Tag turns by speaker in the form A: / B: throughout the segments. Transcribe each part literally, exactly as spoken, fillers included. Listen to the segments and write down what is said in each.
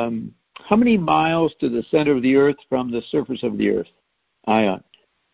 A: um, how many miles to the center of the Earth from the surface of the Earth, Ion?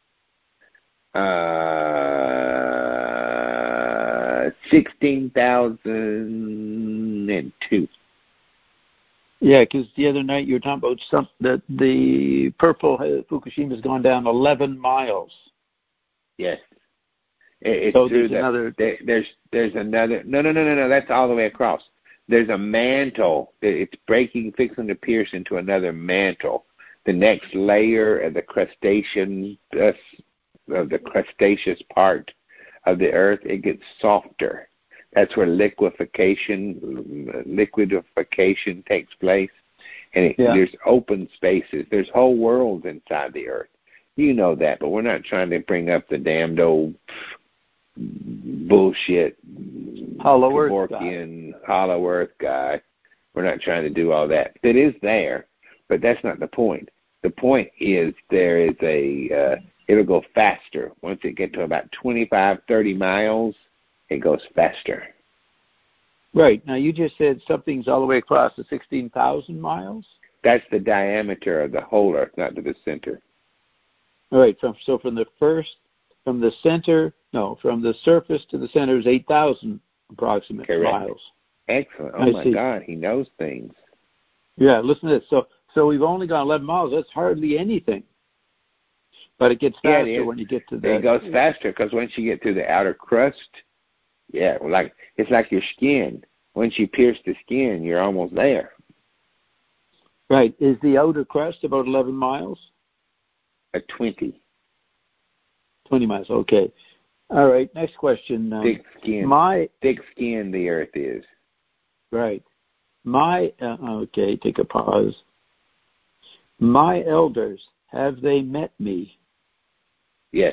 B: Uh, sixteen thousand and two.
A: Yeah, because the other night you were talking about some, that the purple uh, Fukushima's gone down eleven miles.
B: Yes. It, it's
A: so
B: through
A: there's
B: the,
A: another.
B: There, there's there's another. No, no, no, no, no. That's all the way across. There's a mantle. It's breaking, fixing to pierce into another mantle. The next layer of the crustacean, uh, of the crustaceous part of the Earth, it gets softer. That's where liquefaction, liquidification takes place, and it,
A: yeah.
B: there's open spaces. There's whole worlds inside the Earth. You know that, but we're not trying to bring up the damned old bullshit
A: Hollow Earth
B: Kevorkian Hollow Earth guy. We're not trying to do all that. It is there, but that's not the point. The point is there is a, uh, it'll go faster. Once it gets to about twenty-five, thirty miles, it goes faster.
A: Right. Now, you just said something's all the way across to sixteen thousand miles?
B: That's the diameter of the whole Earth, not to the center.
A: All right. From, so from the first, from the center, no, from the surface to the center is eight thousand approximate
B: Correct.
A: miles.
B: Excellent. Oh,
A: I
B: my
A: see.
B: God, he knows things.
A: Yeah, listen to this. So, so we've only gone eleven miles. That's hardly anything. But it gets faster
B: yeah, it
A: when you get to the...
B: It goes faster because once you get to the outer crust, yeah, like it's like your skin. Once you pierce the skin, you're almost there.
A: Right. Is the outer crust about eleven miles?
B: A twenty.
A: twenty miles, okay. All right, next question. Um,
B: thick skin.
A: My
B: thick skin the Earth is.
A: Right. My, uh, okay, take a pause. My elders, have they met me?
B: Yes.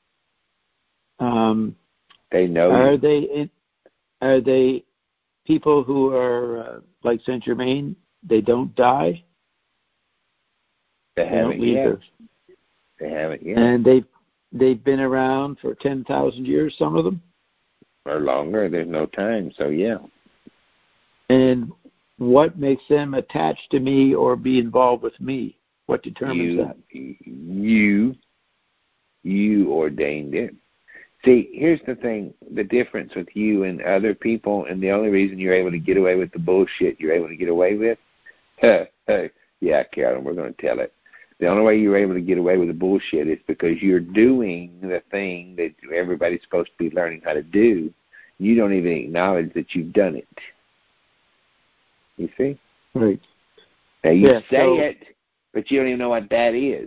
A: Um,
B: they know
A: Are
B: you.
A: they in, are they people who are uh, like Saint Germain? They don't die.
B: They
A: They
B: haven't
A: don't leave
B: yet.
A: their,
B: They haven't yet.
A: and they've they've been around for ten thousand years. Some of them,
B: or longer. There's no time, so yeah.
A: And what makes them attached to me or be involved with me? What determines
B: you,
A: that?
B: You, you ordained it. See, here's the thing, the difference with you and other people, and the only reason you're able to get away with the bullshit you're able to get away with, yeah, Carolyn, we're going to tell it. The only way you're able to get away with the bullshit is because you're doing the thing that everybody's supposed to be learning how to do. You don't even acknowledge that you've done it. You see?
A: Right.
B: Now, you
A: yeah,
B: say
A: so,
B: it, but you don't even know what that is.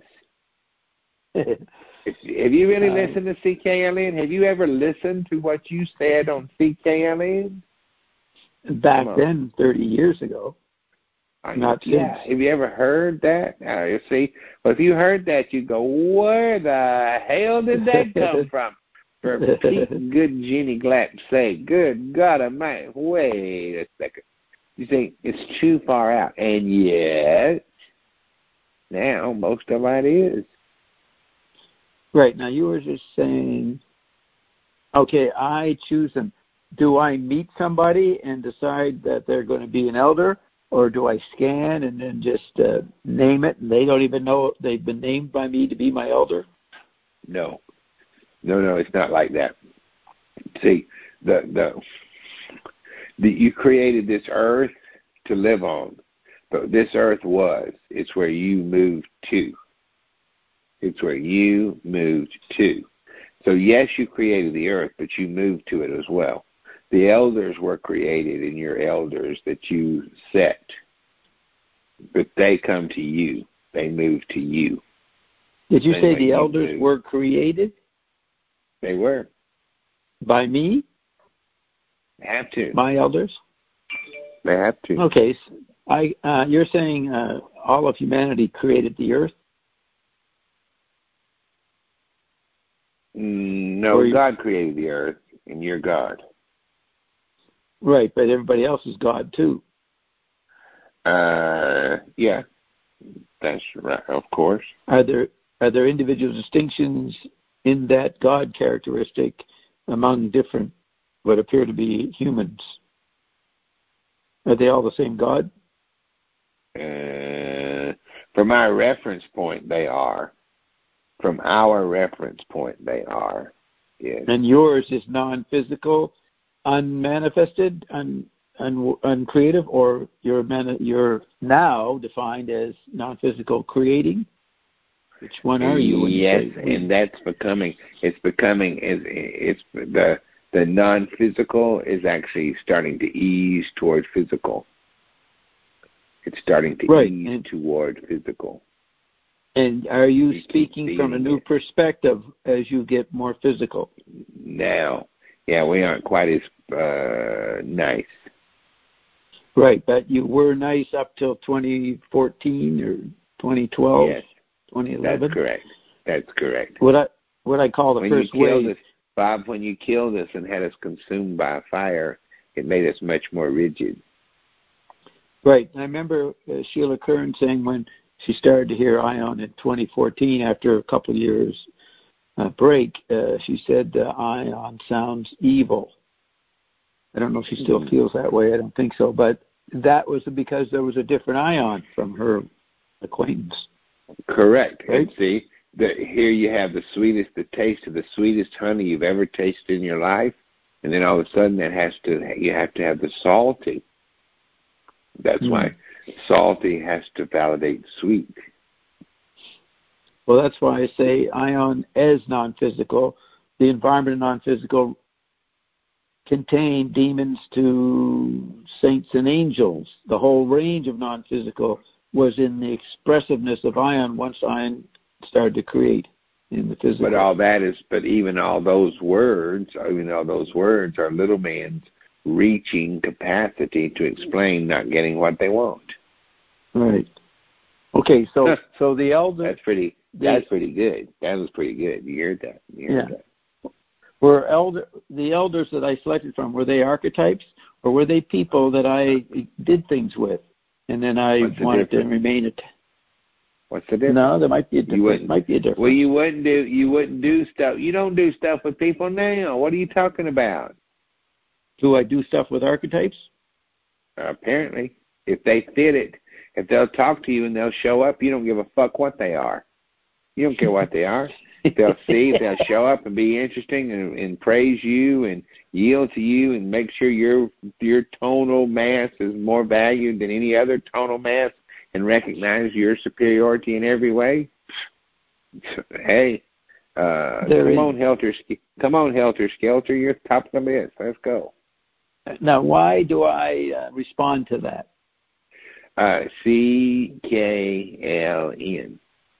B: If, have you really
A: um,
B: listened to C K L N? Have you ever listened to what you said on C K L N?
A: Back then, thirty years ago.
B: I,
A: Not
B: yeah.
A: since.
B: Have you ever heard that? Uh, you see, well, if you heard that, you go, where the hell did that come from? For Pete Good Jenny Glatt say, good God Almighty, wait a second. You see, it's too far out. And yet, now most of it is.
A: Right. Now, you were just saying, okay, I choose them. Do I meet somebody and decide that they're going to be an elder, or do I scan and then just uh, name it, and they don't even know they've been named by me to be my elder?
B: No. No, no, it's not like that. See, the the, the you created this earth to live on, but this earth was. It's where you moved to. It's where you moved to. So, yes, you created the earth, but you moved to it as well. The elders were created in your elders that you set, but they come to you. They move to you.
A: Did you
B: Same
A: say
B: way
A: the
B: you
A: elders
B: moved.
A: were created
B: They were.
A: by me?
B: They have to.
A: My elders?
B: They have to.
A: Okay. So I, uh, you're saying uh, all of humanity created the earth?
B: Mm, no,
A: Or you-
B: God created the earth, and you're God.
A: Right, but everybody else is God too.
B: Uh, yeah, that's right. Of course.
A: Are there are there individual distinctions in that God characteristic among different, what appear to be humans? Are they all the same God?
B: Uh, from our reference point, they are. From our reference point, they are. Yes.
A: And yours is non-physical, unmanifested, un, un, uncreative, or you're, mani- you're now defined as non-physical creating? Which one are you? When
B: yes,
A: you say,
B: and that's becoming, it's becoming, it's, it's the, the non-physical is actually starting to ease toward physical. It's starting to
A: right.
B: ease
A: and,
B: toward physical.
A: And are you, you speaking from a new
B: it.
A: perspective as you get more physical?
B: Now, yeah, we aren't quite as uh, nice.
A: Right, but you were nice up till twenty fourteen or twenty twelve,
B: yes,
A: twenty eleven?
B: That's correct. That's correct.
A: What I what I call the
B: when
A: first
B: you killed
A: wave.
B: Us, Bob, when you killed us and had us consumed by fire, it made us much more rigid.
A: Right. I remember uh, Sheila Kern saying when she started to hear Ion in twenty fourteen, after a couple of years uh, break, uh, she said uh, Ion sounds evil. I don't know if she still mm-hmm. feels that way. I don't think so. But that was because there was a different Ion from her acquaintance.
B: Correct.
A: Right?
B: And see, the, here you have the sweetest, the taste of the sweetest honey you've ever tasted in your life, and then all of a sudden that has to, you have to have the salty. That's mm. why salty has to validate sweet.
A: Well, that's why I say Ion as non-physical. The environment of non-physical contained demons to saints and angels. The whole range of non-physical was in the expressiveness of Ion once Ion started to create in the physical.
B: But all that is, but even all those words, even all those words are little man's reaching capacity to explain not getting what they want.
A: Right. Okay, so so the elder.
B: That's pretty.
A: The,
B: that's pretty good. That was pretty good. You heard that? You heard
A: yeah.
B: that.
A: Were elder the elders that I selected from, were they archetypes or were they people that I did things with, and then I
B: What's the
A: wanted
B: difference?
A: to remain at?
B: What's the difference?
A: No, there might be a difference.
B: You wouldn't,
A: might be a difference.
B: Well, you wouldn't do. You wouldn't do stuff. You don't do stuff with people now. What are you talking about?
A: Do I do stuff with archetypes?
B: Uh, apparently, if they fit it, if they'll talk to you and they'll show up, you don't give a fuck what they are. You don't care what they are. They'll see, they'll show up and be interesting and, and praise you and yield to you and make sure your your tonal mass is more valued than any other tonal mass and recognize your superiority in every way. Hey, uh, come
A: is.
B: on, Helter, come on, Helter Skelter, you're top of the list. Let's go.
A: Now, why do I uh, respond to that?
B: Uh, C K L N.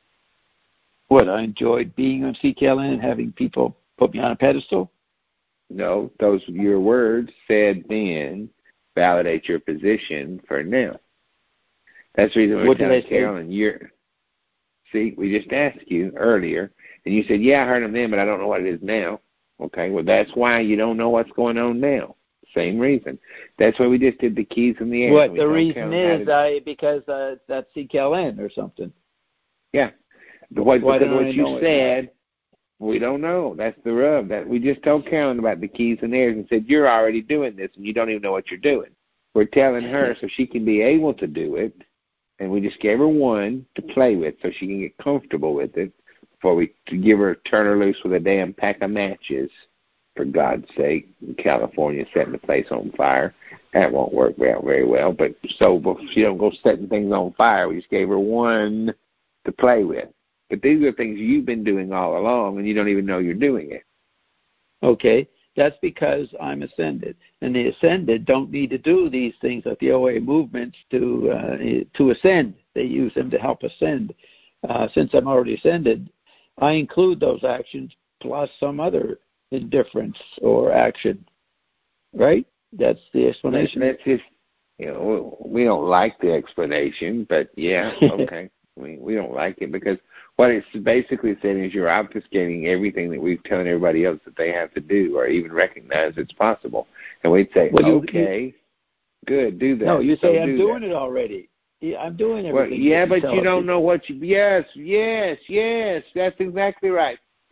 A: What, I enjoyed being on C K L N and having people put me on a pedestal?
B: No, those your words said then validate your position for now. That's the reason we're
A: what
B: telling
A: did I
B: Carolyn, you're, see, we just asked you earlier, and you said, yeah, I heard them then, but I don't know what it is now. Okay, well, that's why you don't know what's going on now. Same reason. That's why we just did the keys in the air.
A: What the reason is, I because uh, that's C K L N or something.
B: Yeah. The what,
A: Why
B: because what
A: I
B: you said, we don't know. That's the rub. That we just told Carolyn about the keys and theirs and said, you're already doing this and you don't even know what you're doing. We're telling her so she can be able to do it, and we just gave her one to play with so she can get comfortable with it before we to give her, turn her loose with a damn pack of matches, for God's sake, in California setting the place on fire. That won't work out very well. But so before she don't go setting things on fire, we just gave her one to play with. But these are things you've been doing all along, and you don't even know you're doing it.
A: Okay, that's because I'm ascended, and the ascended don't need to do these things like the O A movements to uh, to ascend. They use them to help ascend. Uh, since I'm already ascended, I include those actions plus some other indifference or action. Right? That's the explanation.
B: That's just, you know, we don't like the explanation, but yeah, okay. we we don't like it because what it's basically saying is you're obfuscating everything that we've telling everybody else that they have to do or even recognize it's possible. And we'd say, well, okay, you, good, do that.
A: No, you
B: so
A: say, I'm
B: do
A: doing
B: that.
A: it already. Yeah, I'm doing everything.
B: Well, yeah, but you don't
A: you.
B: know what you, yes, yes, yes, that's exactly right.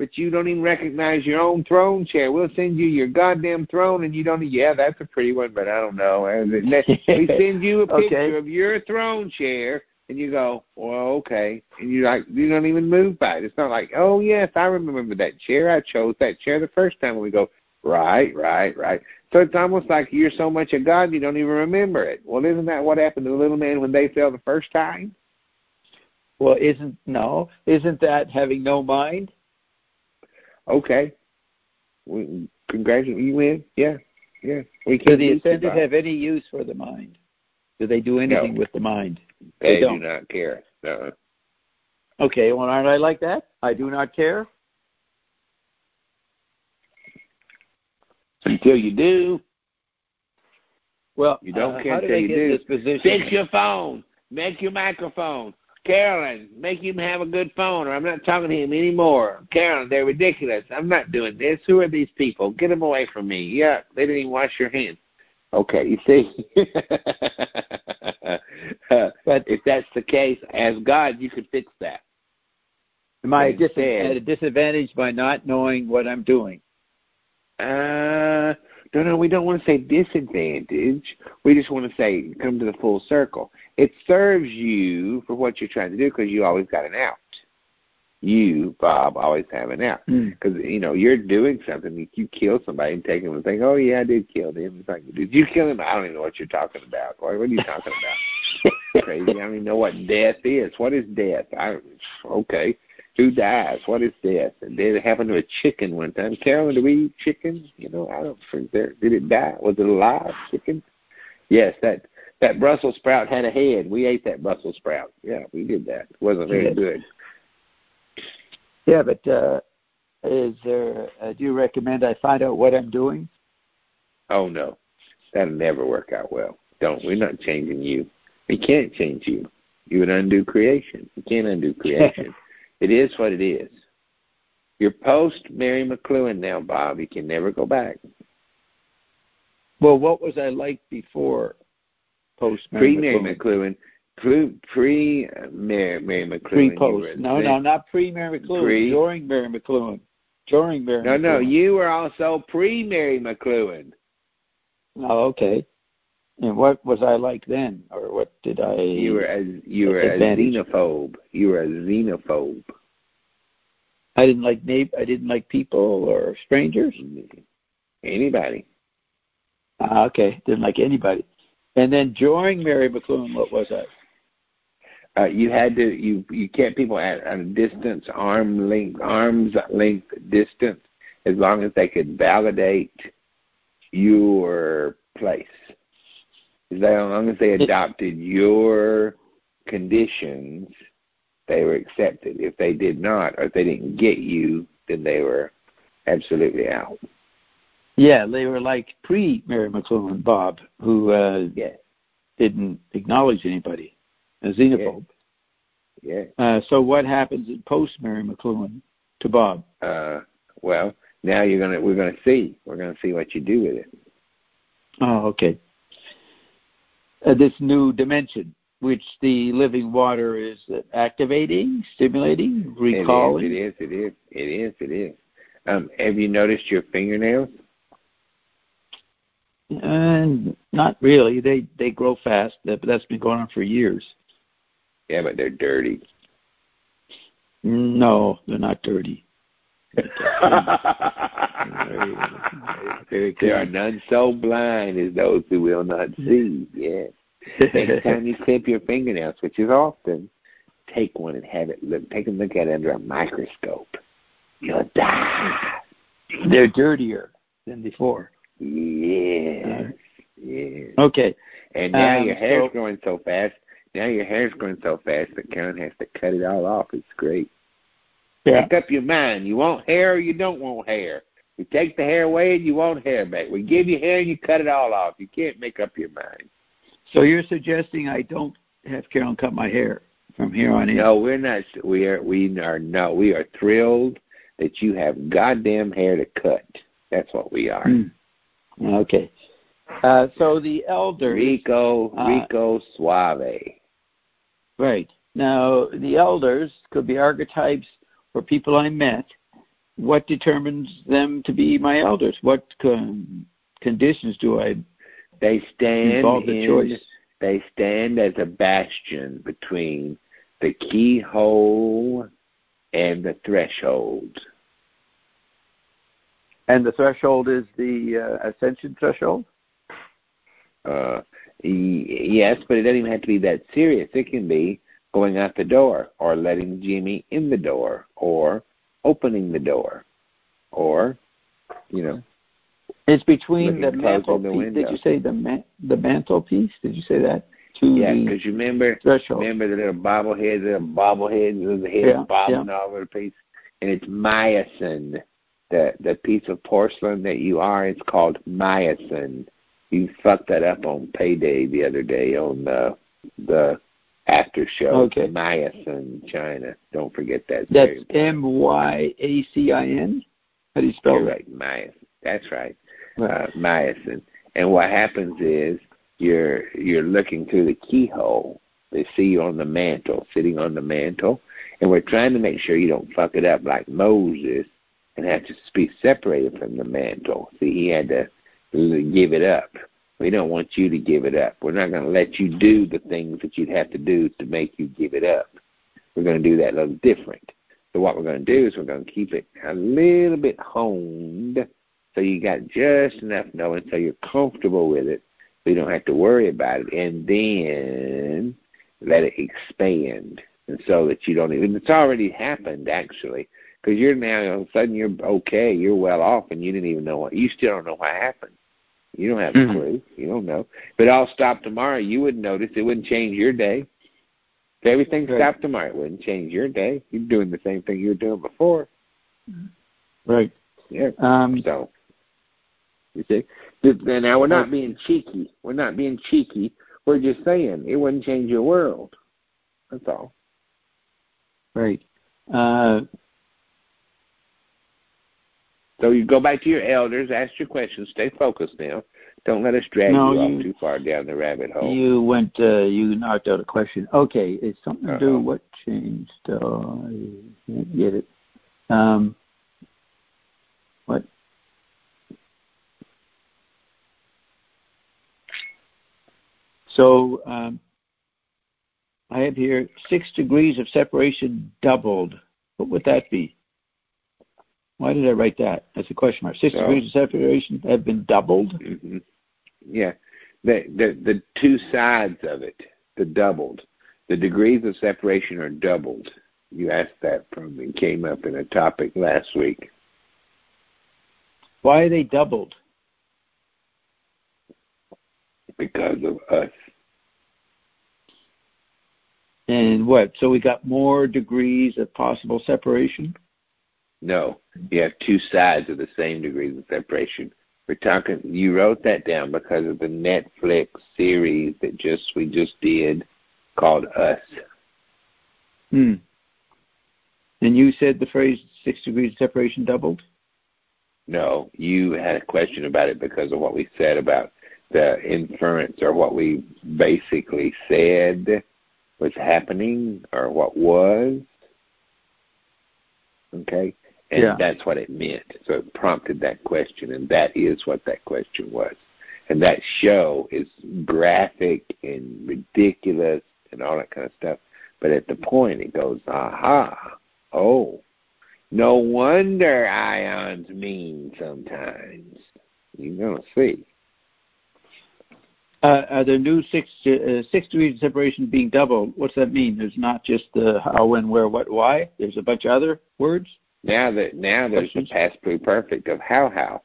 B: but you don't even recognize your own throne chair. We'll send you your goddamn throne, and you don't. Yeah, that's a pretty one, but I don't know. We send you a picture
A: okay.
B: of your throne chair, and you go, well, okay, and you like you don't even move by it. It's not like, oh yes, I remember that chair. I chose that chair the first time. And we go, right, right, right. So it's almost like you're so much a God you don't even remember it. Well, isn't that what happened to the little man when they fell the first time?
A: Well, isn't no, isn't that having no mind?
B: Okay. We, congratulations, you win. Yeah, yeah. We
A: Do
B: can
A: the
B: do
A: ascended
B: survive.
A: have any use for the mind? Do they do anything
B: No.
A: with the mind?
B: They,
A: They don't.
B: do not care. No.
A: Okay, well, aren't I like that? I do not care.
B: Until you do.
A: Well,
B: You don't
A: uh,
B: care
A: how
B: until
A: did I
B: you
A: get
B: do.
A: in this position?
B: Fix your phone. Make your microphone. Carolyn, make him have a good phone, or I'm not talking to him anymore. Carolyn, they're ridiculous. I'm not doing this. Who are these people? Get them away from me. Yeah, they didn't even wash your hands. Okay, you see? But if that's the case, as God, you could fix that.
A: Am I
B: Instead,
A: dis- at a disadvantage by not knowing what I'm doing?
B: Uh, no, no, we don't want to say disadvantage. We just want to say come to the full circle. It serves you for what you're trying to do because you always got an out. You, Bob, always have an out. Because, mm. you know, you're doing something. You kill somebody and take them and think, oh, yeah, I did kill them. It's like, did you kill him? I don't even know what you're talking about. What are you talking about? Crazy. I don't even know what death is. What is death? I, okay. Who dies? What is death? And did it happen to a chicken one time? Carolyn, did we eat chicken? You know, I don't think there. Did it die? Was it alive, chicken? Yes, that that Brussels sprout had a head. We ate that Brussels sprout. Yeah, we did that. It wasn't very yes. good.
A: Yeah, but uh, is there? Uh, do you recommend I find out what I'm doing?
B: Oh no, that'll never work out well. Don't. We're not changing you. We can't change you. You would undo creation. You can't undo creation. It is what it is. You're post Mary McLuhan now, Bob. You can never go back.
A: Well, what was I like before post Mary
B: Pre-Mary McLuhan? Pre, pre Mary, Mary McLuhan.
A: Pre-post. No, no, not pre-Mary McLuhan.
B: Pre.
A: During Mary McLuhan. During Mary
B: no,
A: McLuhan.
B: No, no, you were also pre-Mary McLuhan.
A: Oh, okay. And what was I like then, or what did I?
B: You were a you were a xenophobe. You were a xenophobe.
A: I didn't like na- I didn't like people or strangers.
B: Anybody.
A: Ah, okay. Didn't like anybody. And then during Mary McLuhan, what was I?
B: Uh, you had to you you kept people at, at a distance, arm length, arms length distance, as long as they could validate your place. As long as they adopted your conditions, they were accepted. If they did not, or if they didn't get you, then they were absolutely out.
A: Yeah, they were like pre-Mary McLuhan, Bob, who uh,
B: yeah.
A: didn't acknowledge anybody, a xenophobe.
B: Yeah.
A: yeah. Uh, so what happens in post-Mary McLuhan to Bob?
B: Uh, well, now you're gonna we're gonna see. We're gonna see what you do with it.
A: Oh, okay. Uh, this new dimension, which the living water is activating, stimulating, recalling.
B: It is, it is, it is, it is, it is. Um, have you noticed your fingernails?
A: Uh, not really. They they grow fast, but that's been going on for years.
B: Yeah, but they're dirty.
A: No, they're not dirty.
B: Very, very there are none so blind as those who will not see. Yeah. Next time you clip your fingernails, which is often, take one and have it look. Take a look at it under a microscope. You'll die.
A: They're dirtier than before.
B: Yeah. Uh, yeah.
A: Okay.
B: And now
A: um,
B: your hair's
A: so,
B: growing so fast. Now your hair's growing so fast that Karen has to cut it all off. It's great.
A: Yeah.
B: Make up your mind. You want hair or you don't want hair. We take the hair away and you want hair back. We give you hair and you cut it all off. You can't make up your mind.
A: So you're suggesting I don't have Carolyn cut my hair from here on in?
B: No, we're not. We are. We are no. We are thrilled that you have goddamn hair to cut. That's what we are.
A: Mm. Okay. Uh, so the elders.
B: Rico, Rico uh, Suave.
A: Right. Now, the elders could be archetypes for people I met, what determines them to be my elders? What con- conditions do I
B: they stand
A: involve the
B: in,
A: choice?
B: They stand as a bastion between the keyhole and the threshold.
A: And the threshold is the uh, ascension threshold?
B: Uh, yes, but it doesn't even have to be that serious. It can be going out the door, or letting Jimmy in the door, or opening the door, or, you know.
A: It's between the
B: the
A: mantelpiece. Did you say the man, the mantelpiece? Did you say that? To
B: yeah, because you remember,
A: threshold.
B: remember the little bobbleheads, little bobbleheads with the head
A: yeah,
B: bobbing
A: yeah.
B: all over the place? And it's myosin. The, the piece of porcelain that you are, it's called myosin. You fucked that up on Payday the other day on the the after show.
A: Okay.
B: Myosin, China. Don't forget that.
A: That's M Y A C I N? How do you spell
B: You're
A: it?
B: right, myosin. That's right.
A: right.
B: Uh, myosin. And what happens is you're you're looking through the keyhole. They see you on the mantle, sitting on the mantle, and we're trying to make sure you don't fuck it up like Moses and have to be separated from the mantle. See, he had to give it up. We don't want you to give it up. We're not going to let you do the things that you'd have to do to make you give it up. We're going to do that a little different. So what we're going to do is we're going to keep it a little bit honed so you got just enough knowing so you're comfortable with it so you don't have to worry about it, and then let it expand. And so that you don't even, it's already happened actually, because you're now, all of a sudden you're okay, you're well off, and you didn't even know what, you still don't know what happened. You don't have
A: mm-hmm.
B: a clue. You don't know. If it all stopped tomorrow, you wouldn't notice. It wouldn't change your day. If everything
A: right.
B: stopped tomorrow, it wouldn't change your day. You're doing the same thing you were doing before.
A: Right.
B: Yeah.
A: Um,
B: so, you see? Now, we're not being cheeky. We're not being cheeky. We're just saying it wouldn't change your world. That's all.
A: Right. Uh,
B: So you go back to your elders, ask your questions, stay focused now. Don't let us drag
A: no,
B: you,
A: you
B: off too far down the rabbit hole.
A: You went, uh, you knocked out a question. Okay, it's something to
B: Uh-oh.
A: do, what changed? Oh, I can't get it. Um, what? So um, I have here six degrees of separation doubled. What would that be? Why did I write that? That's a question mark. Six
B: so,
A: degrees of separation have been doubled?
B: Mm-hmm. Yeah. The, the, the two sides of it, the doubled. The degrees of separation are doubled. You asked that from, it came up in a topic last week.
A: Why are they doubled?
B: Because of us.
A: And what? So we got more degrees of possible separation?
B: No, you have two sides of the same degrees of separation. We're talking. You wrote that down because of the Netflix series that just we just did called Us.
A: Hmm. And you said the phrase six degrees of separation doubled?
B: No, you had a question about it because of what we said about the inference, or what we basically said was happening, or what was. Okay. And
A: yeah.
B: that's what it meant. So it prompted that question, and that is what that question was. And that show is graphic and ridiculous and all that kind of stuff. But at the point, it goes, aha, oh, no wonder ions mean sometimes. You're going to see.
A: Uh, are there new six uh, six degrees of separation being doubled? What's that mean? There's not just the how, when, where, what, why. There's a bunch of other words?
B: Now that now there's the past pluperfect of how how.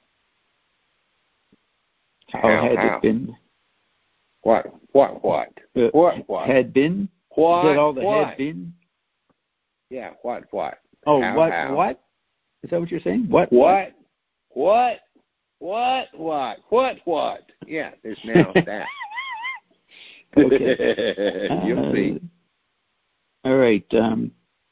A: How,
B: how
A: had
B: how.
A: it been?
B: What what what
A: uh,
B: what what
A: had been?
B: What
A: Is that all the
B: what?
A: had been?
B: Yeah. What what?
A: Oh,
B: how,
A: what
B: how.
A: what? Is that what you're saying? What
B: what what what what what what? Yeah. There's now that.
A: Okay.
B: You'll
A: uh,
B: see.
A: All right. Um,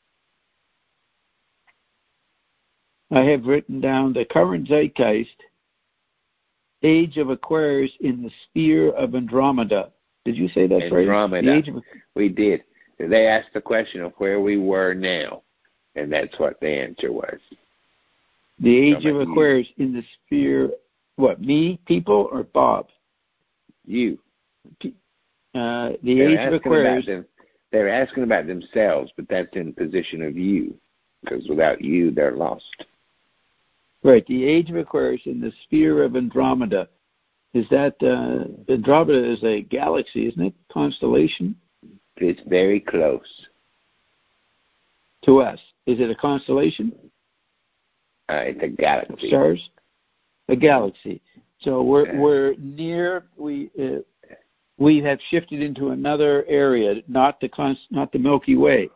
A: I have written down the current zeitgeist, age of Aquarius in the sphere of Andromeda. Did you say that
B: Andromeda.
A: phrase? The age of...
B: We did. They asked the question of where we were now, and that's what the answer was.
A: The age of Aquarius you. in the sphere, what, me, people, or Bob?
B: You.
A: Uh, the they're age of Aquarius.
B: Them, they're asking about themselves, but that's in position of you, because without you, they're lost.
A: Right. The age of Aquarius in the sphere of Andromeda. Is that, uh, Andromeda is a galaxy, isn't it? Constellation?
B: It's very close.
A: To us. Is it a constellation?
B: Uh, it's a galaxy.
A: Stars? A galaxy. So we're yeah. we're near. We uh, we have shifted into another area, not the const, not the Milky Way.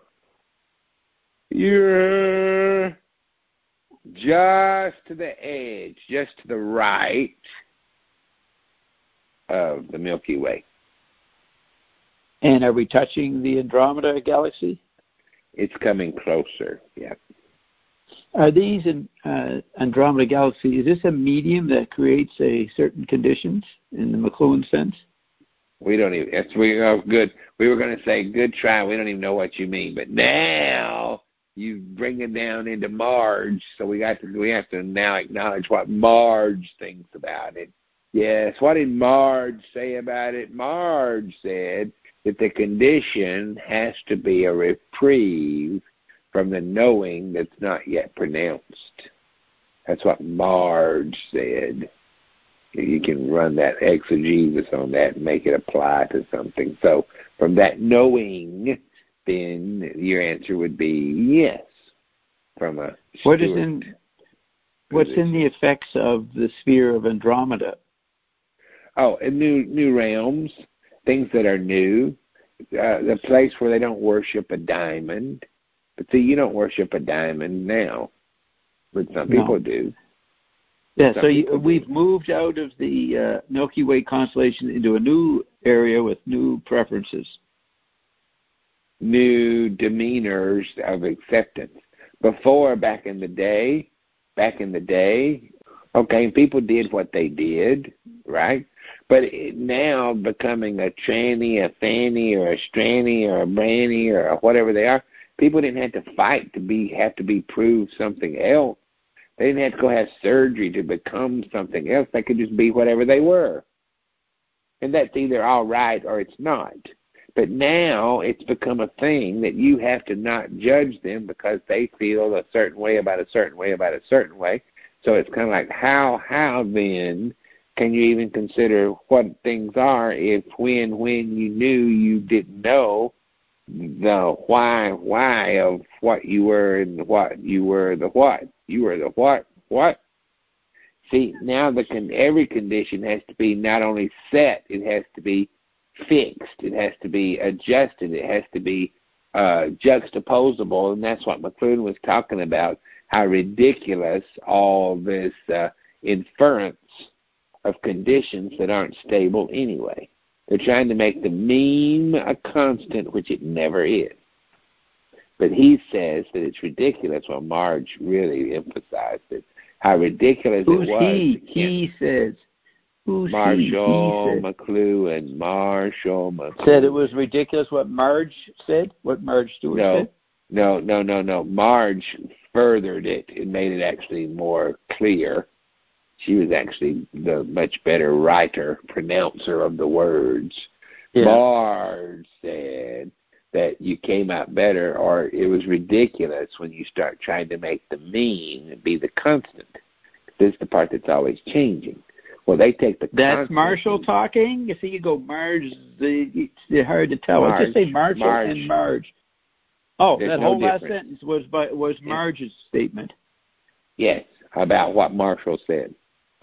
B: You're just to the edge, just to the right of the Milky Way.
A: And are we touching the Andromeda galaxy?
B: It's coming closer. Yeah.
A: Are these in uh, Andromeda Galaxy, is this a medium that creates a certain conditions in the McLuhan sense?
B: We don't even, that's, we, oh, good. We were going to say, good try. We don't even know what you mean. But now you bring it down into Marge, so we got to, we have to now acknowledge what Marge thinks about it. Yes, what did Marge say about it? Marge said that the condition has to be a reprieve from the knowing that's not yet pronounced. That's what Marge said. You can run that exegesis on that and make it apply to something. So from that knowing, then your answer would be yes. From a
A: what is in what's in the effects of the sphere of Andromeda?
B: Oh, and new new realms, things that are new. Uh, the place where they don't worship a diamond. But see, you don't worship a diamond now, but some people no. do.
A: Yeah, some so you, we've do. moved out of the uh, Milky Way constellation into a new area with new preferences.
B: New demeanors of acceptance. Before, back in the day, back in the day, okay, people did what they did, right? But it now becoming a tranny, a fanny, or a stranny, or a branny, or whatever they are, people didn't have to fight to be have to be proved something else. They didn't have to go have surgery to become something else. They could just be whatever they were. And that's either all right or it's not. But now it's become a thing that you have to not judge them because they feel a certain way about a certain way about a certain way. So it's kind of like, how, how then can you even consider what things are if when, when you knew you didn't know the why, why of what you were and what you were the what. You were the what, what. See, now the con- every condition has to be not only set, it has to be fixed. It has to be adjusted. It has to be uh, juxtaposable, and that's what McLuhan was talking about, how ridiculous all this uh, inference of conditions that aren't stable anyway. They're trying to make the mean a constant, which it never is. But he says that it's ridiculous. Well, Marge really emphasized it, how ridiculous
A: Who's
B: it was.
A: He? He says. Who's
B: Marshall
A: he? He
B: McLuhan. Marshall McLuhan.
A: Said it was ridiculous what Marge said? What Marge Stewart
B: no,
A: said?
B: No, no, no, no. Marge furthered it and made it actually more clear. She was actually the much better writer, pronouncer of the words. Yeah. Marge said that you came out better, or it was ridiculous when you start trying to make the mean be the constant. This is the part that's always changing. Well, they take the
A: That's
B: constant.
A: Marshall talking? You see, you go Marge, it's hard to tell.
B: Marge,
A: I just say Marshall
B: Marge.
A: and Marge. Oh,
B: There's
A: that
B: no
A: whole
B: difference.
A: last sentence was by was Marge's statement.
B: Yes, about what Marshall said.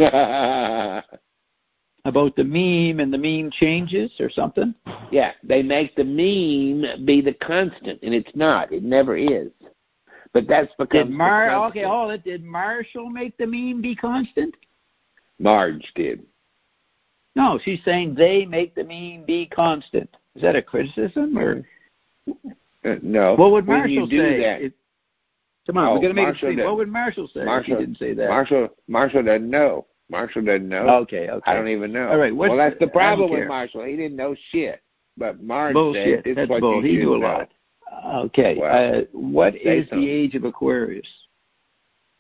A: About the meme and the meme changes or something?
B: Yeah, they make the meme be the constant, and it's not. It never is. But that's because
A: did Mar okay, hold it. Did Marshall make the meme be constant?
B: Marge did.
A: No, she's saying they make the meme be constant. Is that a criticism or?
B: Uh, no.
A: What would
B: when
A: Marshall
B: you do
A: say?
B: That,
A: it, come on,
B: oh,
A: we're going to make
B: Marshall
A: it clear. What would Marshall say
B: Marshall,
A: if he didn't say that?
B: Marshall, Marshall doesn't know. Marshall doesn't know.
A: Okay, okay.
B: I don't even know.
A: All right.
B: Well, that's the problem with
A: care.
B: Marshall. He didn't know shit. But Marge
A: Bullshit.
B: said,
A: that's
B: what
A: bull.
B: you
A: He knew a
B: know.
A: lot. Okay.
B: Well,
A: uh, what is
B: something.
A: the age of Aquarius?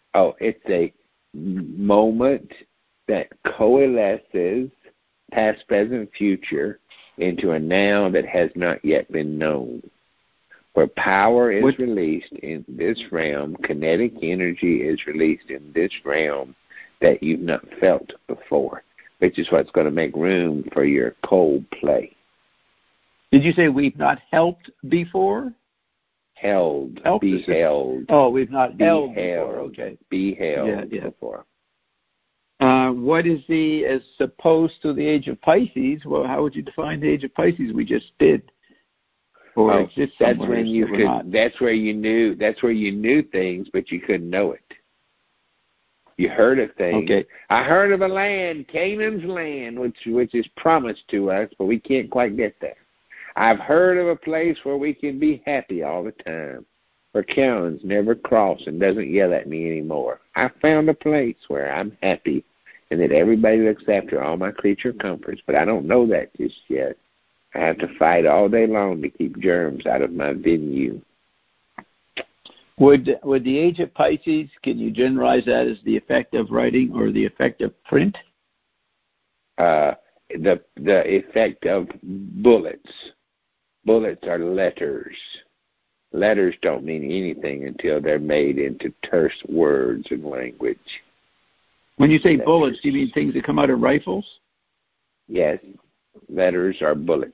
B: Oh, it's a moment that coalesces past, present, future into a now that has not yet been known. Where power is what? released in this realm, kinetic energy is released in this realm that you've not felt before, which is what's going to make room for your Coldplay.
A: Did you say we've not helped before?
B: Held,
A: helped
B: beheld.
A: Oh, we've not
B: beheld,
A: held before. Okay,
B: beheld
A: yeah, yeah.
B: before.
A: Uh, what is the as opposed to the age of Pisces? Well, how would you define the age of Pisces? We just did. Or
B: oh, that's when you could. Not. That's where you knew. That's where you knew things, but you couldn't know it. You heard of things.
A: Okay.
B: I heard of a land, Canaan's land, which which is promised to us, but we can't quite get there. I've heard of a place where we can be happy all the time, where Karen's never cross and doesn't yell at me anymore. I found a place where I'm happy and that everybody looks after all my creature comforts, but I don't know that just yet. I have to fight all day long to keep germs out of my venue.
A: Would would the age of Pisces, can you generalize that as the effect of writing or the effect of print?
B: Uh, the the effect of bullets. Bullets are letters. Letters don't mean anything until they're made into terse words and language.
A: When you say letters. Bullets, do you mean things that come out of rifles?
B: Yes. Letters are bullets.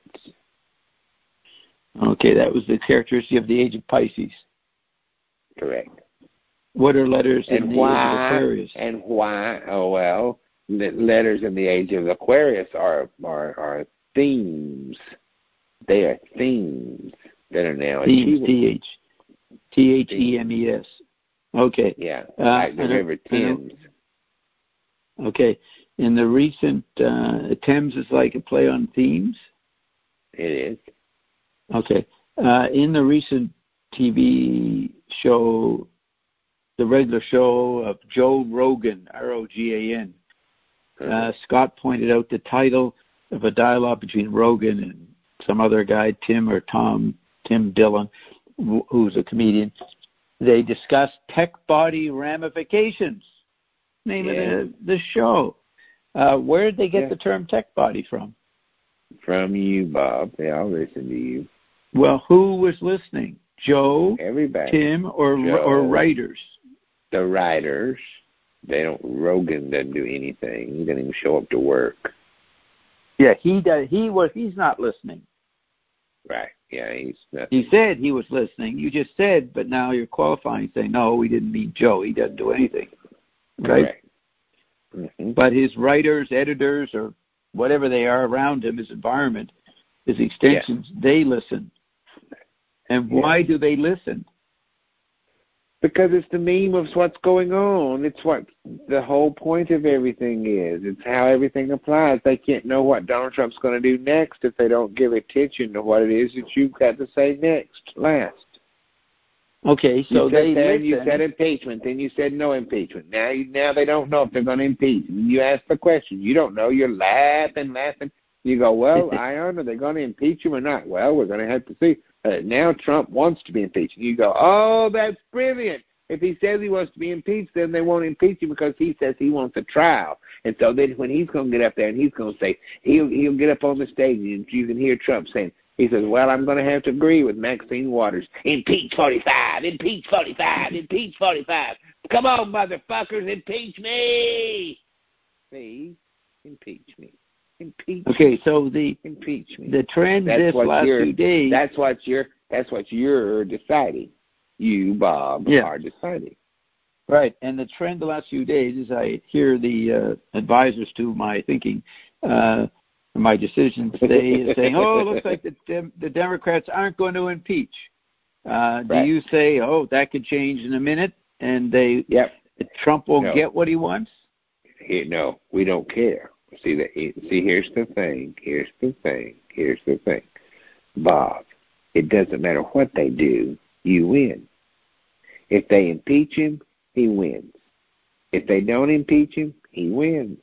A: Okay, that was the characteristic of the age of Pisces.
B: Correct.
A: What are letters
B: and
A: in the
B: why,
A: age of Aquarius?
B: And why? Oh, well, letters in the age of Aquarius are are, are themes. They are themes that are now
A: themes, T H. T H E M E S. Okay.
B: Yeah,
A: uh,
B: like the river Thames.
A: Okay. In the recent, uh, Thames is like a play on themes?
B: It is.
A: Okay. Uh, in the recent T V show, the regular show of Joe Rogan, R O G A N, uh-huh. uh, Scott pointed out the title of a dialogue between Rogan and some other guy, Tim or Tom, Tim Dillon, who's a comedian. They discussed tech body ramifications, name
B: yeah.
A: of the, the show. Uh, where did they get yeah. the term tech body from?
B: From you, Bob. They all listen to you.
A: Well, who was listening? Joe,
B: everybody,
A: Tim, or
B: Joe,
A: or writers?
B: The writers. They don't. Rogan doesn't do anything. He doesn't even show up to work.
A: Yeah, he does. He was. He's not listening.
B: Right. Yeah, he's not.
A: He said he was listening. You just said, but now you're qualifying, saying no, we didn't mean Joe. He doesn't do anything. Right.
B: Correct. Mm-hmm.
A: But his writers, editors, or whatever they are around him, his environment, his extensions, yeah. they listen. And why yeah. do they listen?
B: Because it's the meme of what's going on. It's what the whole point of everything is. It's how everything applies. They can't know what Donald Trump's going to do next if they don't give attention to what it is that you've got to say next, last.
A: Okay, so
B: you
A: they
B: said,
A: listen.
B: You said impeachment, then you said no impeachment. Now, you, now they don't know if they're going to impeach. You ask the question. You don't know. You're laughing, laughing. You go, well, Ion, are they going to impeach him or not? Well, we're going to have to see. Uh, now Trump wants to be impeached. You go, oh, that's brilliant. If he says he wants to be impeached, then they won't impeach him because he says he wants a trial. And so then when he's going to get up there and he's going to say, he'll he'll get up on the stage and you can hear Trump saying, he says, well, I'm going to have to agree with Maxine Waters. Impeach forty-five, impeach forty-five, impeach forty-five. Come on, motherfuckers, impeach me. Please, impeach me. Impeach
A: okay,
B: me.
A: so the
B: impeach me.
A: The trend
B: that's
A: this last few days.
B: That's what you're. That's what you're deciding. You, Bob,
A: yeah.
B: are deciding.
A: Right, and the trend the last few days is I hear the uh, advisors to my thinking, uh, my decisions today, saying, "Oh, it looks like the dem- the Democrats aren't going to impeach." Uh, do
B: right.
A: you say, "Oh, that could change in a minute," and they
B: yep.
A: Trump will
B: no.
A: get what he wants?
B: Here, no, we don't care. See that? See, here's the thing. Here's the thing. Here's the thing, Bob. It doesn't matter what they do. You win. If they impeach him, he wins. If they don't impeach him, he wins.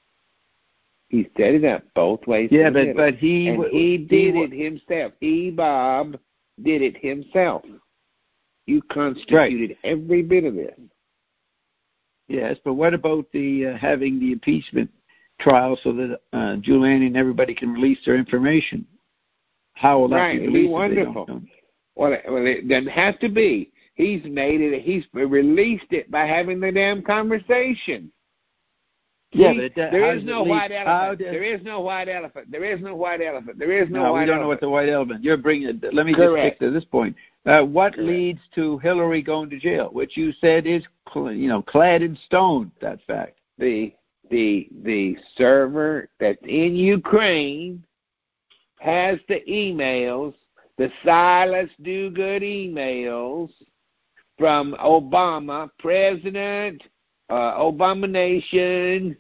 B: He set it up both ways.
A: Yeah, but but he
B: and he did it himself. He, Bob, did it himself. You constituted
A: right.
B: every bit of this.
A: Yes, but what about the uh, having the impeachment trial so that uh, Giuliani and everybody can release their information? How will that
B: right.
A: be
B: It'd
A: released?
B: be wonderful.
A: Don't, don't?
B: Well, it, well, it doesn't have to be. He's made it. He's released it by having the damn conversation.
A: Yeah,
B: See,
A: but that,
B: there is no
A: leak?
B: white elephant.
A: Does,
B: there is no white elephant. There is no white elephant. There is no,
A: no
B: white elephant.
A: we don't know what the white elephant. You're bringing it. Let me
B: Correct.
A: just stick to this point. Uh, what
B: Correct.
A: leads to Hillary going to jail, which you said is, you know, clad in stone? That fact.
B: The the the server that's in Ukraine has the emails, the Silas Dogood emails from Obama, President, uh, Abomination,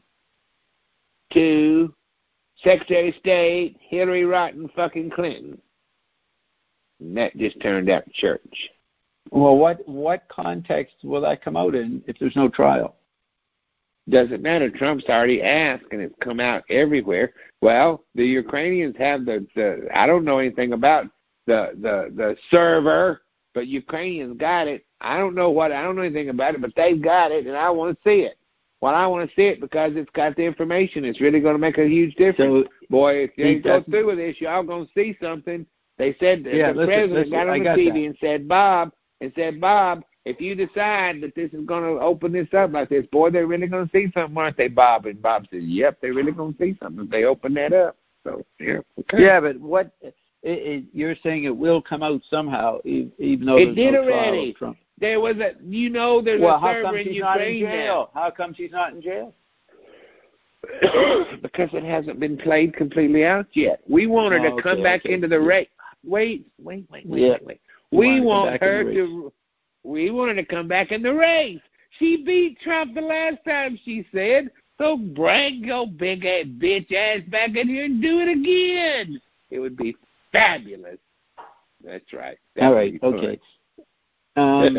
B: to Secretary of State Hillary Rotten fucking Clinton. And that just turned out church.
A: Well, what what context will that come out in if there's no trial?
B: Doesn't matter. Trump's already asked, and it's come out everywhere. Well, the Ukrainians have the, the I don't know anything about the, the, the server, but Ukrainians got it. I don't know what, I don't know anything about it, but they've got it, and I want to see it. Well, I want to see it because it's got the information. It's really going to make a huge difference. So, boy, if they go through with this, y'all going to see something. They said
A: yeah,
B: the
A: listen,
B: president
A: listen,
B: got on
A: I
B: the
A: got
B: T V
A: that.
B: and said, Bob, and said, Bob, if you decide that this is going to open this up like this, boy, they're really going to see something, aren't they, Bob? And Bob said, yep, they're really going to see something if they open that up. So, yeah, okay.
A: Yeah, but what it, it, you're saying it will come out somehow, even though
B: it
A: there's
B: did
A: no
B: already.
A: trial of Trump.
B: There was a, you know, there's
A: well,
B: a
A: how
B: server
A: come
B: in
A: she's
B: Ukraine
A: not in jail?
B: now.
A: How come she's not in jail?
B: Because it hasn't been played completely out yet. We want her
A: oh,
B: to come
A: okay,
B: back
A: okay.
B: into the race. Wait, wait, wait, wait,
A: yeah.
B: wait, wait. We
A: want
B: want her to. We want her to come back in the race. She beat Trump the last time, she said. So bring your big ass bitch ass back in here and do it again. It would be fabulous. That's right. That
A: All right. Okay. Um,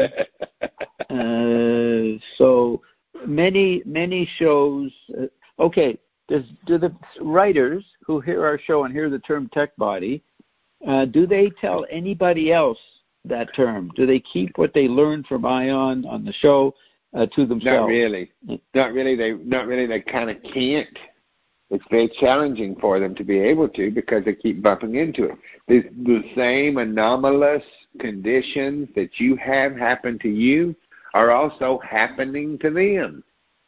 A: uh, so many many shows. Uh, okay. Does do the writers who hear our show and hear the term tech body, uh, do they tell anybody else that term? Do they keep what they learned from Ion on the show uh, to themselves?
B: Not really. Not really. They not really. They kind of can't. It's very challenging for them to be able to because they keep bumping into it. The, the same anomalous conditions that you have happen to you are also happening to them.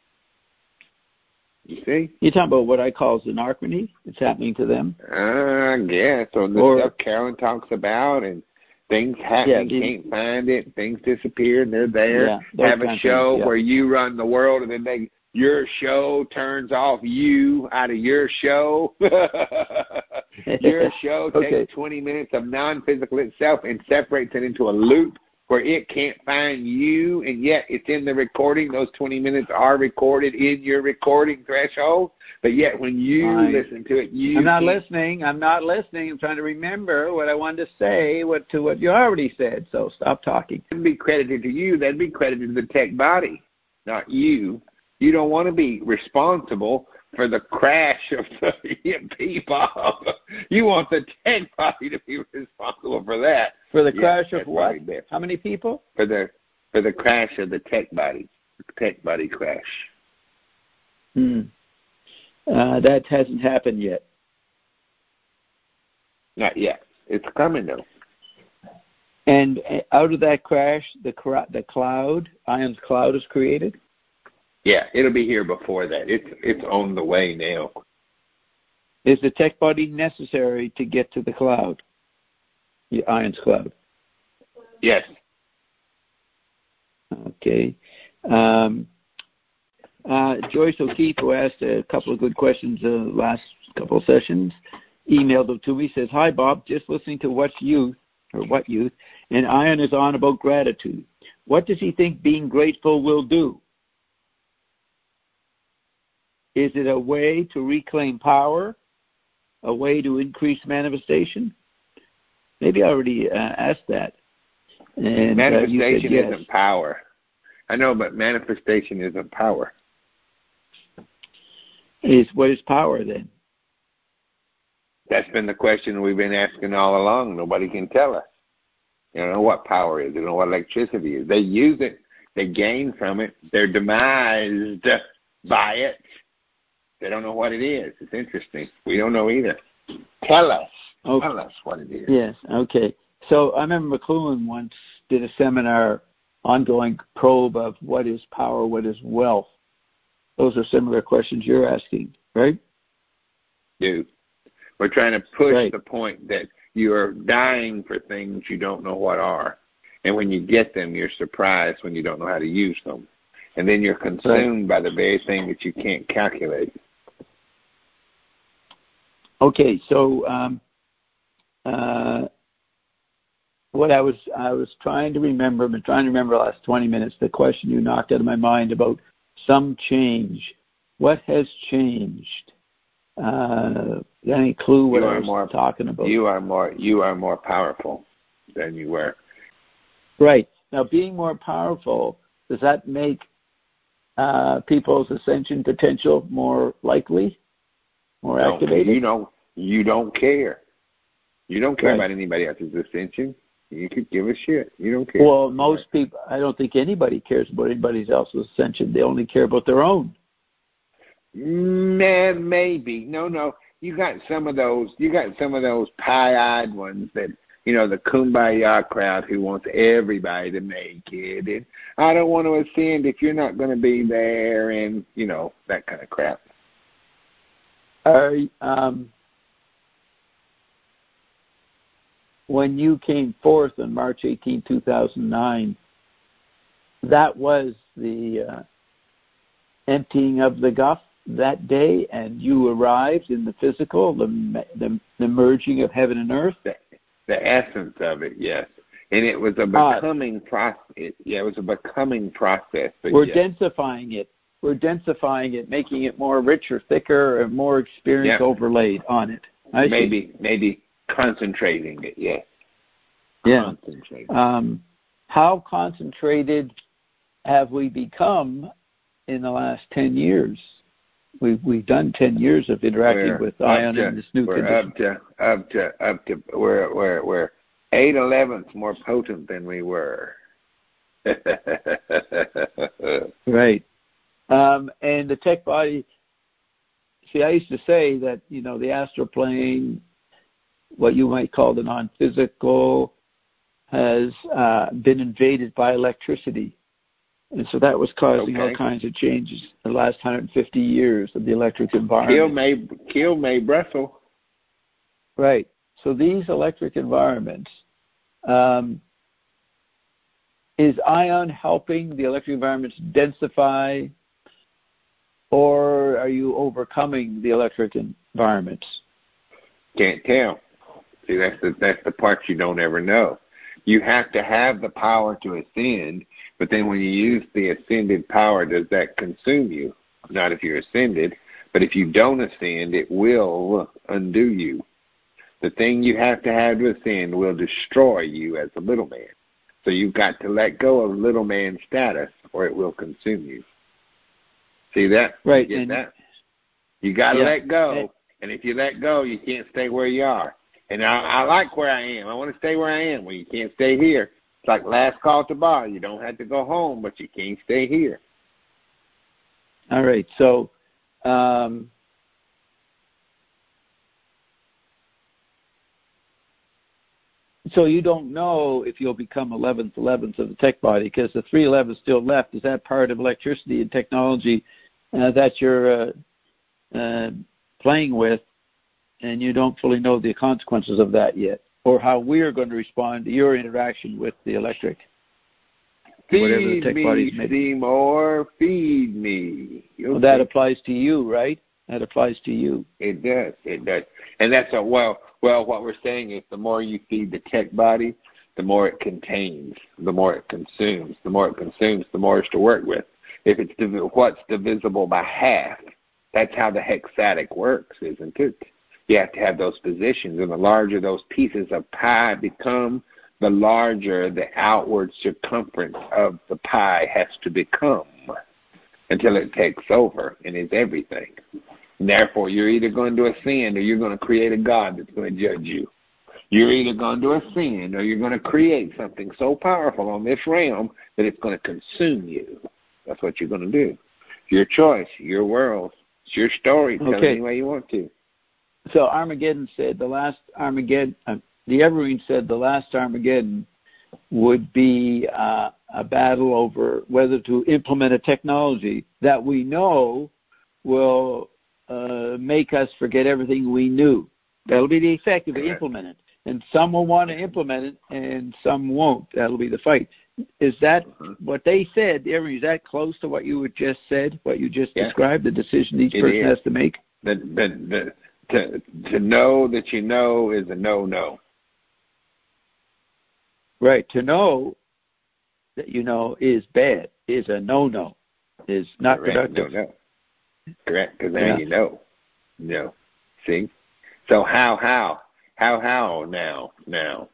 B: You see?
A: You're talking about what I call synarchony? It's happening to them?
B: Uh, yeah. So the
A: or,
B: stuff Carolyn talks about and things happen,
A: yeah,
B: can't find it, things disappear, and they're there.
A: Yeah,
B: have a show
A: things, yeah.
B: where you run the world, and then they your show turns off you out of your show. Your show takes
A: okay.
B: twenty minutes of non-physical itself and separates it into a loop where it can't find you, and yet it's in the recording. Those twenty minutes are recorded in your recording threshold, but yet when you
A: I,
B: listen to it, you
A: I'm not
B: can't.
A: listening. I'm not listening. I'm trying to remember what I wanted to say what to what you already said, so stop talking.
B: That would be credited to you. That would be credited to the tech body, not you. You don't want to be responsible for the crash of the E M P bomb. You want the tech body to be responsible for that.
A: For the
B: yeah,
A: crash of what?
B: Right.
A: How many people?
B: For the for the crash of the tech body, the tech body crash.
A: Hmm. Uh, that hasn't happened yet.
B: Not yet. It's coming though.
A: And out of that crash, the the cloud, Ion's cloud, is created.
B: Yeah, it'll be here before that. It's it's on the way now.
A: Is the tech body necessary to get to the cloud, the Ion's cloud?
B: Yes.
A: Okay. Um, uh, Joyce O'Keefe, who asked a couple of good questions uh, last couple of sessions, emailed them to me. Says, "Hi Bob, just listening to What's Youth or What Youth, and Ion is on about gratitude. What does he think being grateful will do? Is it a way to reclaim power, a way to increase manifestation?" Maybe I already uh, asked that. And,
B: manifestation
A: uh, yes.
B: isn't power. I know, but manifestation isn't power.
A: Is what is power then?
B: That's been the question we've been asking all along. Nobody can tell us. You know what power is. They don't know what electricity is. They use it They gain from it. They're demised by it. They don't know what it is. It's interesting. We don't know either. Tell us.
A: Okay.
B: Tell us what it is.
A: Yes, okay. So I remember McLuhan once did a seminar, ongoing probe of what is power, what is wealth. Those are similar questions you're asking, right?
B: Do. We're trying to push
A: right.
B: the point that you are dying for things you don't know what are. And when you get them, you're surprised when you don't know how to use them. And then you're consumed right. by the very thing that you can't calculate.
A: Okay, so um, uh, what I was I was trying to remember, but trying to remember the last twenty minutes, the question you knocked out of my mind about some change. What has changed? Uh, any clue what I was
B: more,
A: talking about?
B: You are more you are more powerful than you were.
A: Right. Now, being more powerful, does that make uh, people's ascension potential more likely, more
B: don't,
A: activated?
B: You don't, you don't care. You don't care
A: right.
B: about anybody else's ascension. You could give a shit. You don't care.
A: Well, most people, I don't think anybody cares about anybody else's ascension. They only care about their own.
B: Nah, maybe. No, no. You got some of those. You got some of those pie-eyed ones that, you know, the kumbaya crowd who wants everybody to make it. And I don't want to ascend if you're not going to be there, and, you know, that kind of crap.
A: Are, um, when you came forth on March eighteenth, two thousand nine, that was the uh, emptying of the guff that day, and you arrived in the physical, the, the, the merging of heaven and earth?
B: The, the essence of it, yes. And it was a becoming uh, process. Yeah, it was a becoming process.
A: We're
B: yes.
A: densifying it. We're densifying it, making it more richer, thicker, and more experience
B: yeah.
A: overlaid on it. I
B: maybe,
A: see.
B: maybe concentrating it, yes.
A: Yeah. Um, how concentrated have we become in the last ten years? We've we've done ten years of interacting
B: we're
A: with Ion
B: to,
A: in this new
B: we're
A: condition.
B: Up to up to up to we're we're we're eight elevenths more potent than we were.
A: Right. Um, and the tech body. See, I used to say that you know the astral plane, what you might call the non-physical, has uh, been invaded by electricity. And so that was causing
B: okay.
A: all kinds of changes in the last one hundred fifty years of the electric environment.
B: Kill May, kill May Brussel.
A: Right. So these electric environments, um, is Ion helping the electric environments densify, or are you overcoming the electric environments?
B: Can't tell. See, that's the, that's the part you don't ever know. You have to have the power to ascend, but then when you use the ascended power, does that consume you? Not if you're ascended, but if you don't ascend, it will undo you. The thing you have to have to ascend will destroy you as a little man. So you've got to let go of little man status, or it will consume you. See that?
A: Right.
B: You get
A: and,
B: that? You got to
A: yeah,
B: let go,
A: and,
B: and if you let go, you can't stay where you are. And I, I like where I am. I want to stay where I am. Well, you can't stay here. It's like last call at the bar. You don't have to go home, but you can't stay here.
A: All right. So, um, so you don't know if you'll become eleventh, eleventh of the tech body because the three eleven still left. Is that part of electricity and technology uh, that you're uh, uh, playing with? And you don't fully know the consequences of that yet, or how we're going to respond to your interaction with the electric.
B: Feed the me, Seymour, feed me. Okay.
A: Well, that applies to you, right? That applies to you.
B: It does, it does. And that's a, well, well, what we're saying is the more you feed the tech body, the more it contains, the more it consumes. The more it consumes, the more it's to work with. If it's div- what's divisible by half, that's how the hexatic works, isn't it? You have to have those positions, and the larger those pieces of pie become, the larger the outward circumference of the pie has to become until it takes over and is everything. And therefore, you're either going to ascend or you're going to create a God that's going to judge you. You're either going to ascend or you're going to create something so powerful on this realm that it's going to consume you. That's what you're going to do. Your choice, your world. It's your story. Tell
A: okay.
B: it any way you want to.
A: So Armageddon said the last Armageddon, uh, the Evergreen said the last Armageddon would be uh, a battle over whether to implement a technology that we know will uh, make us forget everything we knew. That'll be the effect if we implement it. And some will want to implement it, and some won't. That'll be the fight. Is that what they said? Is that close to what you just said, what you just yeah. described, the decision each
B: it
A: person
B: is.
A: has to make?
B: The, the, the, to, to know that you know is a no-no.
A: Right. To know that you know is bad, is a no-no, is not
B: Correct.
A: productive.
B: No, no. Correct, because now
A: yeah.
B: you know. No. See? So how, how? How, how now, now?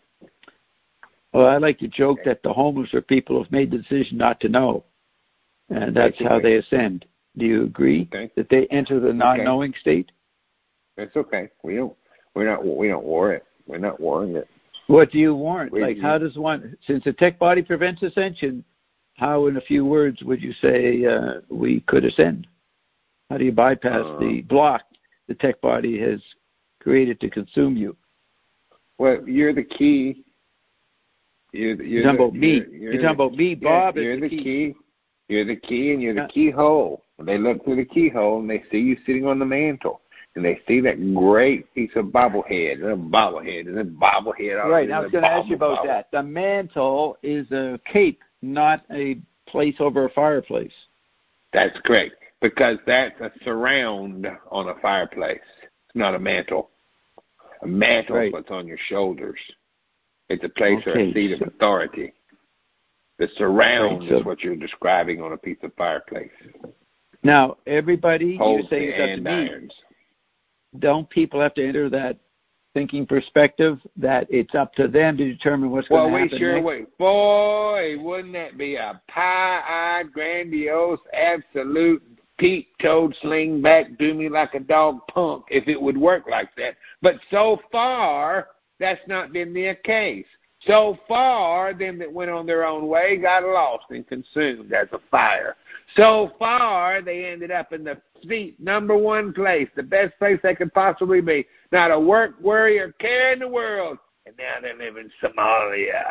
A: Well, I like to joke okay. that the homeless are people who have made the decision not to know, and that's okay. how they ascend. Do you agree
B: okay.
A: that they enter the not-knowing okay. state?
B: That's okay. We don't. We're not. We don't war it. We're not warring it.
A: What do you warrant?
B: We,
A: like, how does one? Since the tech body prevents ascension, how, in a few words, would you say uh, we could ascend? How do you bypass uh, the block the tech body has created to consume you?
B: Well, you're the key. You're, the, you're,
A: you're talking
B: the,
A: about me.
B: You're,
A: you're, you're talking about me, Bob.
B: You're, you're the,
A: the key.
B: key. You're the key, and you're the keyhole. They look through the keyhole, and they see you sitting on the mantle, and they see that great piece of bobblehead, and a bobblehead, and a bobblehead.
A: Right. I was going to ask you about
B: bobble.
A: that. The mantle is a cape, not a place over a fireplace.
B: That's correct, because that's a surround on a fireplace. It's not a mantle. A mantle right. is what's on your shoulders. It's a place okay, or a seat so, of authority. The surround right, so, is what you're describing on a piece of fireplace.
A: Now, everybody,
B: Holds
A: you say it's up to me.
B: irons.
A: Don't people have to enter that thinking perspective that it's up to them to determine what's
B: well,
A: going to happen
B: we sure
A: next?
B: Wait. Boy, wouldn't that be a pie-eyed, grandiose, absolute peep-toed, sling-back, do-me-like-a-dog punk if it would work like that. But so far, that's not been the case. So far, them that went on their own way got lost and consumed as a fire. So far, they ended up in the seat number one place, the best place they could possibly be. Not a work, worry, or care in the world. And now they live in Somalia.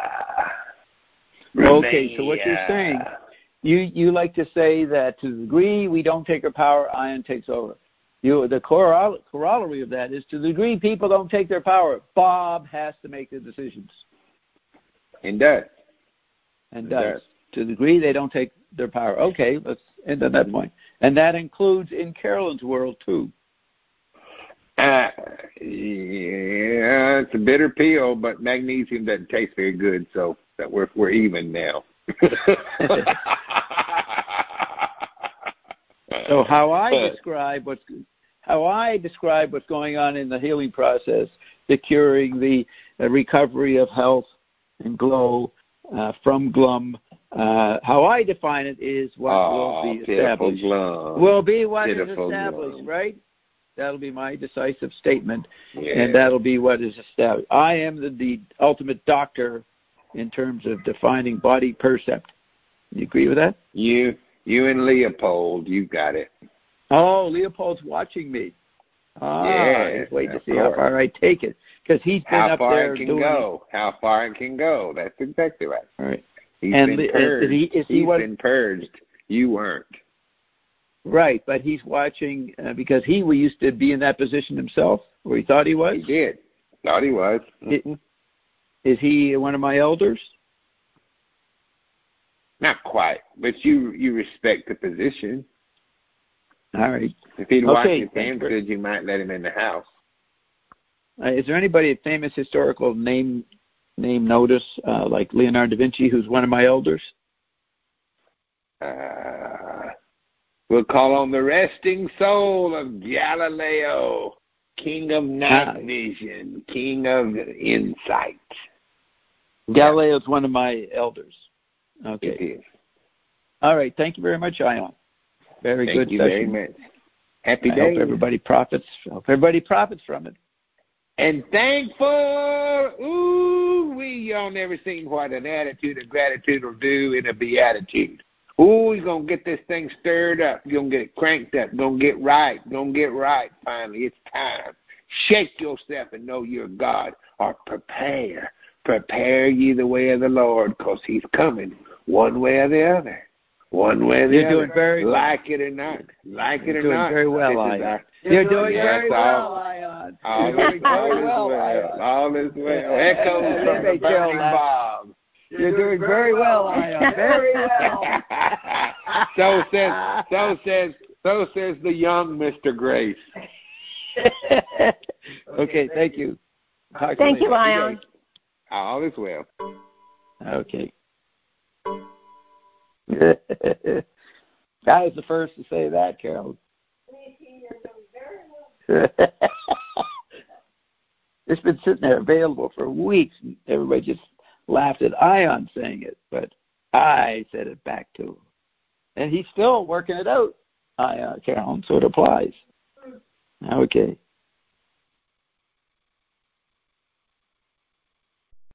A: Okay, so what you're saying, you, you like to say that to the degree we don't take our power, ion takes over. You, the corollary of that is to the degree people don't take their power, Bob has to make the decisions.
B: And does.
A: And does. does. To the degree they don't take their power. Okay, let's end on that point. And that includes in Carolyn's world, too.
B: Uh, yeah, it's a bitter pill, but magnesium doesn't taste very good, so that we're we're even now.
A: So how I describe what's how I describe what's going on in the healing process, the curing, the uh, recovery of health and glow uh, from glum. Uh, how I define it is what
B: oh,
A: will be established.
B: Glum.
A: Will be what
B: pitiful
A: is established,
B: glum.
A: right? That'll be my decisive statement,
B: yeah.
A: and that'll be what is established. I am the, the ultimate doctor in terms of defining body percept. You agree with that?
B: You, you and Leopold, you got it.
A: Oh, Leopold's watching me. Ah,
B: yeah,
A: just wait to see how far I take it, because he's been
B: how
A: up
B: far
A: there
B: it can
A: doing
B: go.
A: it.
B: How far it can go. That's exactly right.
A: All right.
B: He's
A: and
B: been
A: Le-
B: purged.
A: Is he, is he
B: he's
A: what,
B: been purged. You weren't.
A: Right, but he's watching uh, because he we used to be in that position himself, where he thought he was.
B: He did. Thought he was.
A: Mm-hmm. Is he one of my elders?
B: Not quite, but you you respect the position.
A: All right.
B: If he'd
A: okay,
B: watch his
A: hands
B: good, you might let him in the house.
A: Uh, is there anybody, a famous historical name name notice, uh, like Leonardo da Vinci, who's one of my elders?
B: Uh, we'll call on the resting soul of Galileo, king of night uh, vision, king of insight.
A: Galileo's one of my elders. Okay.
B: It is.
A: All right. Thank you very much, Ion. Very
B: Thank
A: good
B: you
A: session.
B: very much. Happy
A: I
B: day.
A: hope everybody profits. I hope everybody profits from it.
B: And thankful ooh, we y'all never seen what an attitude of gratitude will do in a beatitude. Ooh, you're going to get this thing stirred up. You're going to get it cranked up. Going to get right. Going to get right finally. It's time. Shake yourself and know you're God, or prepare. Prepare ye the way of the Lord, because he's coming one way or the other. One way or the
A: You're
B: other.
A: doing very
B: like it or not. Like it or
A: doing
B: not.
A: very well,
B: This is
A: Ion.
B: our-
A: You're doing
B: Yes,
A: very
B: all-
A: well, Ion.
B: All,
A: You're doing
B: all
A: very
B: is
A: well,
B: well.
A: Ion.
B: All is well. Echoes from the burning bob.
A: You're doing very well, Ion. Very well.
B: so says, so says, so says the young Mister Grace.
A: Okay, thank you. Talk to
C: Thank you,
A: later.
C: Ion.
B: All is well.
A: Okay. I was the first to say that, Carol. It's been sitting there available for weeks, and everybody just laughed at Ion saying it, but I said it back to him. And he's still working it out, Ion, Carolyn, so it applies. Okay.